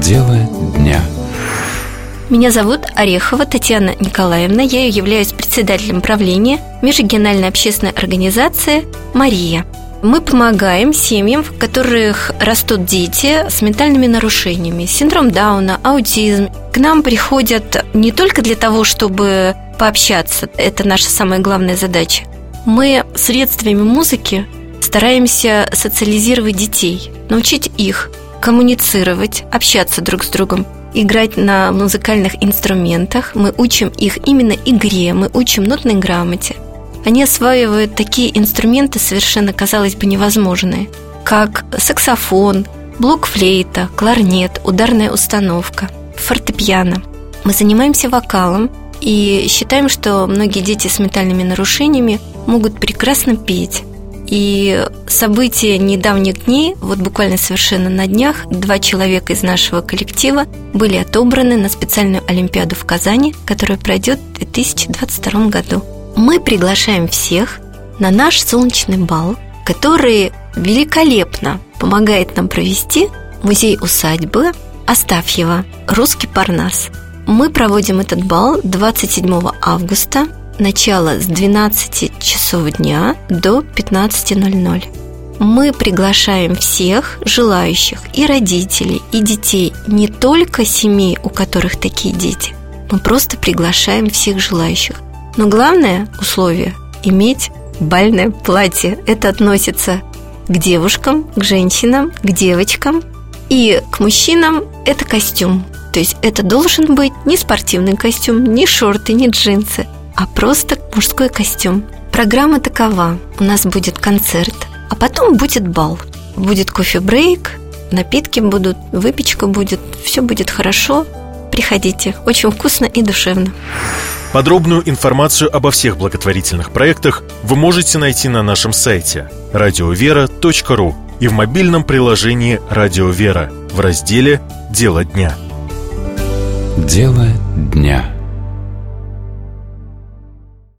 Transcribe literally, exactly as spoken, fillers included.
Дело дня. Меня зовут Орехова Татьяна Николаевна. Я являюсь председателем правления межрегиональной общественной организации «Мария». Мы помогаем семьям, в которых растут дети с ментальными нарушениями, синдром Дауна, аутизм. К нам приходят не только для того, чтобы пообщаться, это наша самая главная задача. Мы средствами музыки стараемся социализировать детей, научить их коммуницировать, общаться друг с другом, играть на музыкальных инструментах. Мы учим их именно игре, мы учим нотной грамоте. Они осваивают такие инструменты, совершенно, казалось бы, невозможные, как саксофон, блокфлейта, кларнет, ударная установка, фортепиано. Мы занимаемся вокалом и считаем, что многие дети с ментальными нарушениями могут прекрасно петь. И события недавних дней, вот буквально совершенно на днях, два человека из нашего коллектива были отобраны на специальную олимпиаду в Казани, которая пройдет в две тысячи двадцать втором году. Мы приглашаем всех на наш солнечный бал, который великолепно помогает нам провести музей-усадьбы Астафьева «Русский Парнас». Мы проводим этот бал двадцать седьмого августа, начало с двенадцати часов дня до пятнадцати ноль-ноль. Мы приглашаем всех желающих, и родителей, и детей, не только семей, у которых такие дети. Мы просто приглашаем всех желающих. Но главное условие – иметь бальное платье. Это относится к девушкам, к женщинам, к девочкам. И к мужчинам – это костюм. То есть это должен быть не спортивный костюм, не шорты, не джинсы, а просто мужской костюм. Программа такова. У нас будет концерт, а потом будет бал. Будет кофе-брейк, напитки будут, выпечка будет, все будет хорошо. Приходите, очень вкусно и душевно. Подробную информацию обо всех благотворительных проектах вы можете найти на нашем сайте радиовера точка ру и в мобильном приложении «Радио Вера» в разделе «Дело дня». Дело дня.